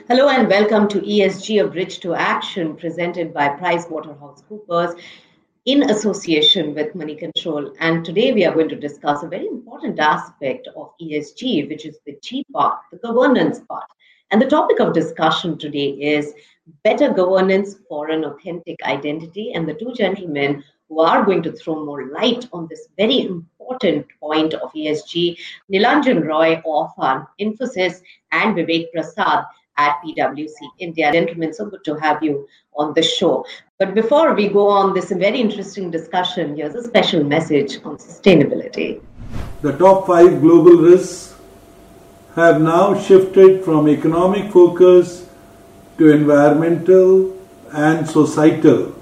Hello and welcome to ESG, a Bridge to Action, presented by PricewaterhouseCoopers in association with Money Control. And today we are going to discuss a very important aspect of ESG, which is the G part, the governance part. And the topic of discussion today is better governance for an authentic identity. And the two gentlemen who are going to throw more light on this very important point of ESG, Nilanjan Roy of Infosys and Vivek Prasad at PwC India. Gentlemen, so good to have you on the show. But before we go on this very interesting discussion, here's a special message on sustainability. The top 5 global risks have now shifted from economic focus to environmental and societal.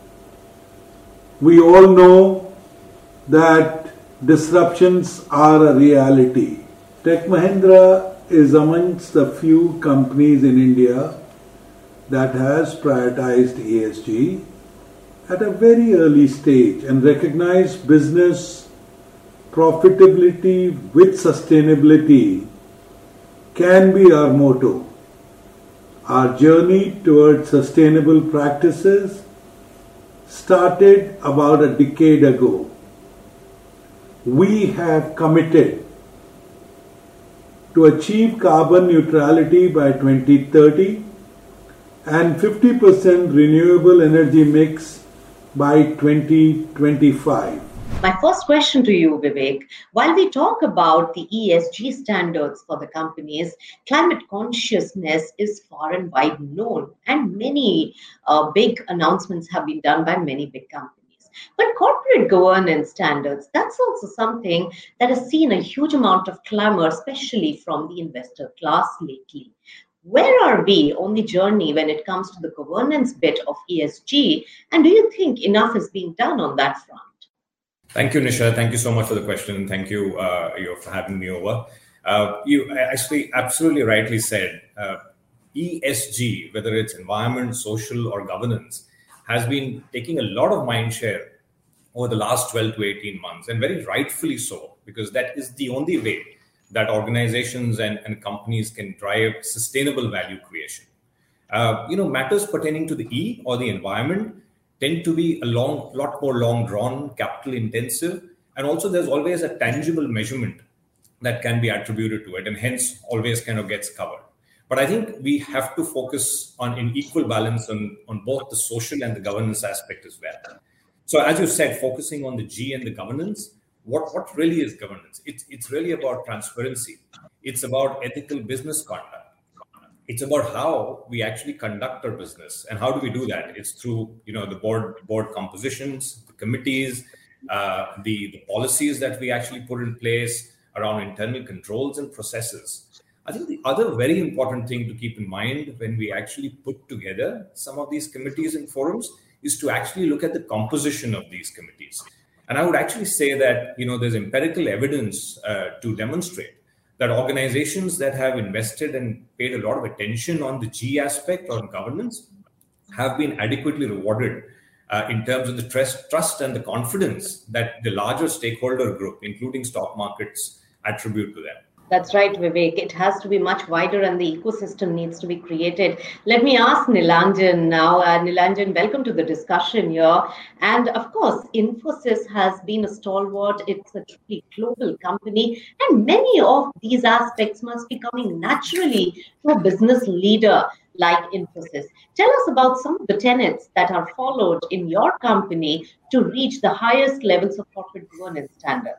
We all know that disruptions are a reality. Tech Mahindra is amongst the few companies in India that has prioritized ESG at a very early stage and recognized business profitability with sustainability can be our motto. Our journey towards sustainable practices started about a decade ago. We have committed to achieve carbon neutrality by 2030 and 50% renewable energy mix by 2025. My first question to you, Vivek, while we talk about the ESG standards for the companies, climate consciousness is far and wide known, and many big announcements have been done by many big companies. But corporate governance standards, that's also something that has seen a huge amount of clamor, especially from the investor class lately. Where are we on the journey when it comes to the governance bit of ESG? And do you think enough is being done on that front? Thank you, Nisha. Thank you so much for the question. Thank you, for having me over. You actually absolutely rightly said, ESG, whether it's environment, social, or governance, has been taking a lot of mind share over the last 12 to 18 months, and very rightfully so, because that is the only way that organizations and companies can drive sustainable value creation. Matters pertaining to the E or the environment tend to be a lot more long drawn, capital intensive, and also there's always a tangible measurement that can be attributed to it, and hence always kind of gets covered. But I think we have to focus on an equal balance on both the social and the governance aspect as well. So as you said, focusing on the G and the governance, what really is governance? It's really about transparency. It's about ethical business conduct. It's about how we actually conduct our business. And how do we do that? It's through the board compositions, the committees, the policies that we actually put in place around internal controls and processes. I think the other very important thing to keep in mind when we actually put together some of these committees and forums is to actually look at the composition of these committees. And I would actually say that, there's empirical evidence to demonstrate that organizations that have invested and paid a lot of attention on the G aspect or governance have been adequately rewarded in terms of the trust and the confidence that the larger stakeholder group, including stock markets, attribute to them. That's right, Vivek. It has to be much wider and the ecosystem needs to be created. Let me ask Nilanjan now. Nilanjan, welcome to the discussion here. And of course, Infosys has been a stalwart. It's a truly global company. And many of these aspects must be coming naturally to a business leader like Infosys. Tell us about some of the tenets that are followed in your company to reach the highest levels of corporate governance standards.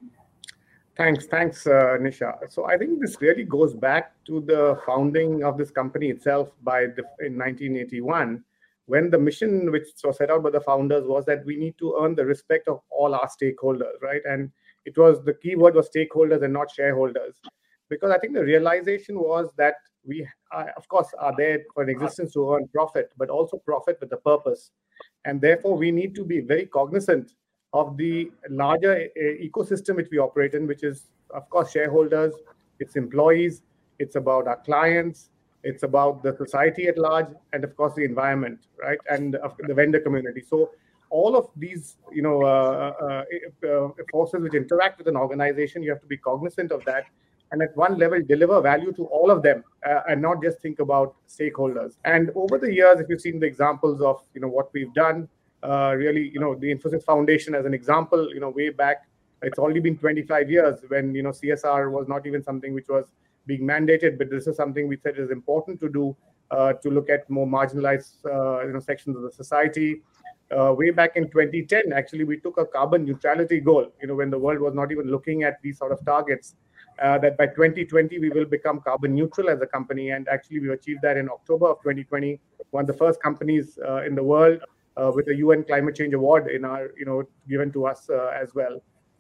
Thanks, Nisha. So I think this really goes back to the founding of this company itself in 1981, when the mission which was set out by the founders was that we need to earn the respect of all our stakeholders, right? And the key word was stakeholders and not shareholders, because I think the realization was that we, of course, are there for an existence to earn profit, but also profit with a purpose. And therefore, we need to be very cognizant of the larger ecosystem which we operate in, which is, of course, shareholders, it's employees, it's about our clients, it's about the society at large, and of course the environment, right, and the vendor community. So all of these, forces which interact with an organization, you have to be cognizant of that, and at one level deliver value to all of them and not just think about stakeholders. And over the years, if you've seen the examples of what we've done, really, the Infosys Foundation as an example, way back, it's already been 25 years when CSR was not even something which was being mandated, but this is something we said is important to do to look at more marginalized sections of the society. Way back in 2010, actually, we took a carbon neutrality goal, when the world was not even looking at these sort of targets, that by 2020, we will become carbon neutral as a company. And actually, we achieved that in October of 2020, one of the first companies in the world with a UN Climate Change Award given to us as well.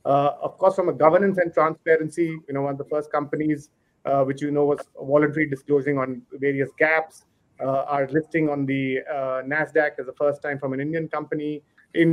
Of course, from a governance and transparency, one of the first companies which was voluntary disclosing on various gaps. Our listing on the NASDAQ is the first time from an Indian company in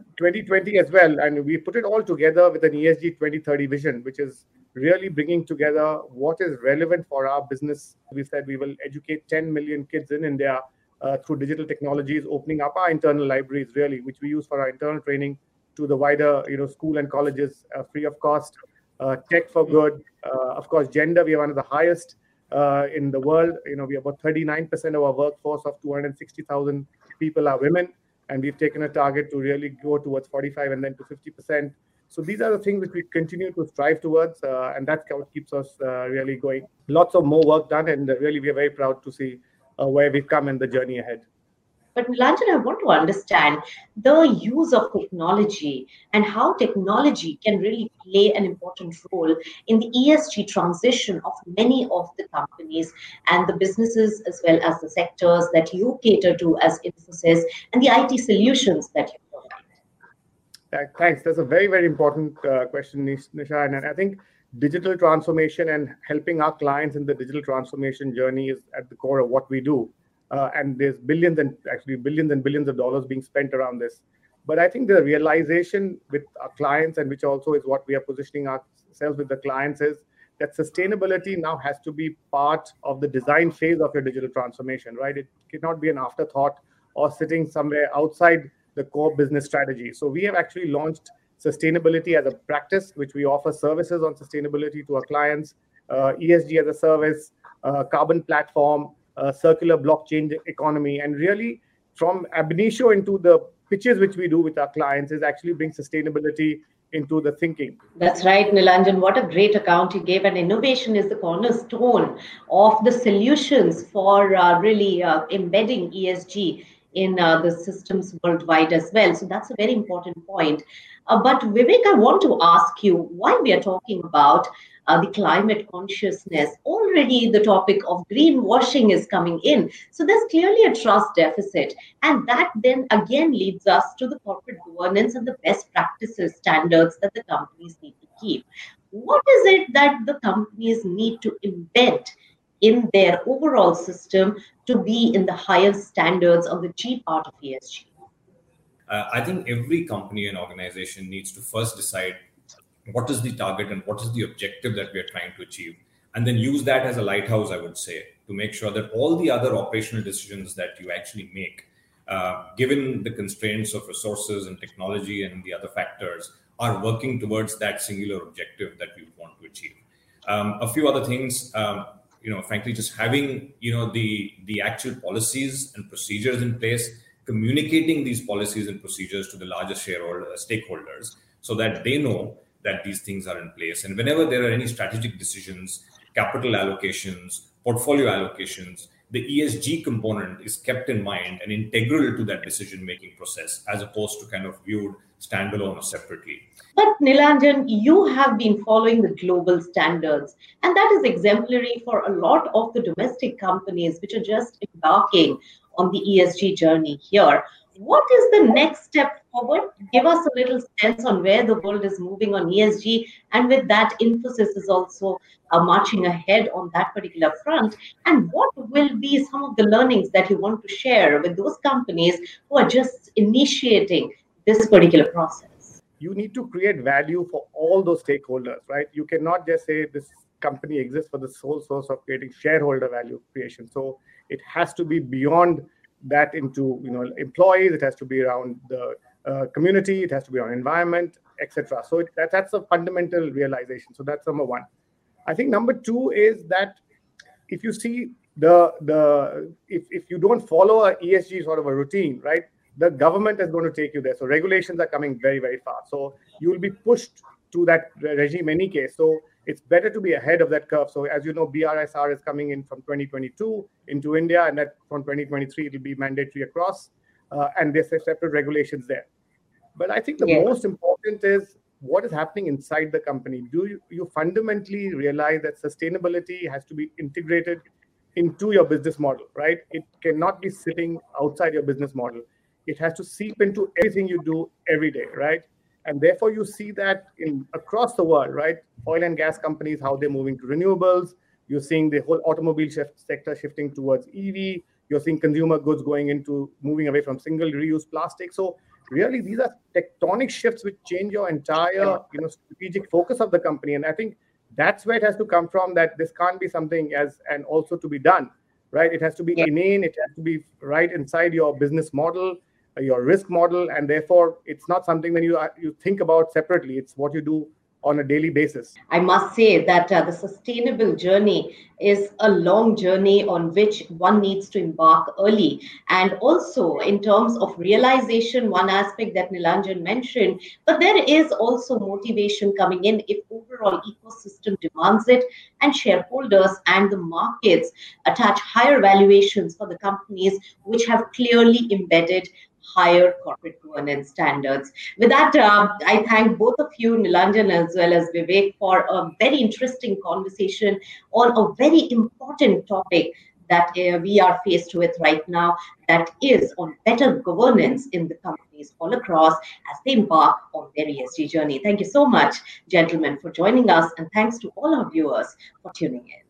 2020 as well. And we put it all together with an ESG 2030 vision, which is really bringing together what is relevant for our business. We said we will educate 10 million kids in India through digital technologies, opening up our internal libraries, really, which we use for our internal training to the wider school and colleges free of cost. Tech for good. Of course, gender, we are one of the highest in the world. We have about 39% of our workforce of 260,000 people are women, and we've taken a target to really go towards 45 and then to 50%. So these are the things which we continue to strive towards, and that's what keeps us really going. Lots of more work done, and really we are very proud to see where we've come in the journey ahead. But Nilanjan, I want to understand the use of technology and how technology can really play an important role in the ESG transition of many of the companies and the businesses, as well as the sectors that you cater to as Infosys and the IT solutions that you provide. Thanks. That's a very, very important question, Nisha. And I think digital transformation and helping our clients in the digital transformation journey is at the core of what we do. And there's billions and billions of dollars being spent around this. But I think the realization with our clients, and which also is what we are positioning ourselves with the clients, is that sustainability now has to be part of the design phase of your digital transformation, right? It cannot be an afterthought or sitting somewhere outside the core business strategy. So we have actually launched sustainability as a practice, which we offer services on sustainability to our clients, ESG as a service, carbon platform, circular blockchain economy, and really from ab initio into the pitches which we do with our clients is actually bring sustainability into the thinking. That's right, Nilanjan. What a great account you gave. And innovation is the cornerstone of the solutions for really embedding ESG in the systems worldwide as well. So that's a very important point. But Vivek, I want to ask you why we are talking about the climate consciousness. Already the topic of greenwashing is coming in. So there's clearly a trust deficit. And that then again leads us to the corporate governance and the best practices standards that the companies need to keep. What is it that the companies need to embed in their overall system to be in the highest standards of the G part of ESG? I think every company and organization needs to first decide what is the target and what is the objective that we are trying to achieve, and then use that as a lighthouse, I would say, to make sure that all the other operational decisions that you actually make, given the constraints of resources and technology and the other factors, are working towards that singular objective that we want to achieve. A few other things, frankly, just having, the actual policies and procedures in place, communicating these policies and procedures to the largest stakeholders so that they know that these things are in place. And whenever there are any strategic decisions, capital allocations, portfolio allocations, the ESG component is kept in mind and integral to that decision-making process, as opposed to kind of viewed standalone or separately. But Nilanjan, you have been following the global standards, and that is exemplary for a lot of the domestic companies which are just embarking on the ESG journey here. What is the next step forward? Give us a little sense on where the world is moving on ESG. And with that, Infosys is also marching ahead on that particular front. And what will be some of the learnings that you want to share with those companies who are just initiating this particular process? You need to create value for all those stakeholders, right? You cannot just say this company exists for the sole source of creating shareholder value creation. So it has to be beyond that into employees. It has to be around the community. It has to be around environment, etc. So that's a fundamental realization. So that's number one. I think number two is that if you see if you don't follow a ESG sort of a routine, right, the government is going to take you there. So regulations are coming very, very fast. So you will be pushed to that regime in any case. So it's better to be ahead of that curve. So as you know, BRSR is coming in from 2022 into India, and that from 2023 it will be mandatory across, and there's separate regulations there. But I think the most important is what is happening inside the company. Do you fundamentally realize that sustainability has to be integrated into your business model, right? It cannot be sitting outside your business model. It has to seep into everything you do every day, right? And therefore, you see that across the world, right? Oil and gas companies, how they're moving to renewables. You're seeing the whole automobile sector shifting towards EV. You're seeing consumer goods moving away from single reuse plastic. So really, these are tectonic shifts which change your entire, strategic focus of the company. And I think that's where it has to come from, that this can't be something and also to be done, right? It has to be inane. It has to be right inside your business model, your risk model. And therefore, it's not something when you think about separately. It's what you do on a daily basis. I must say that the sustainable journey is a long journey on which one needs to embark early. And also in terms of realization, one aspect that Nilanjan mentioned, but there is also motivation coming in if overall ecosystem demands it, and shareholders and the markets attach higher valuations for the companies which have clearly embedded higher corporate governance standards. With that, I thank both of you, Nilanjan as well as Vivek, for a very interesting conversation on a very important topic that we are faced with right now, that is on better governance in the companies all across as they embark on their ESG journey. Thank you so much, gentlemen, for joining us, and thanks to all our viewers for tuning in.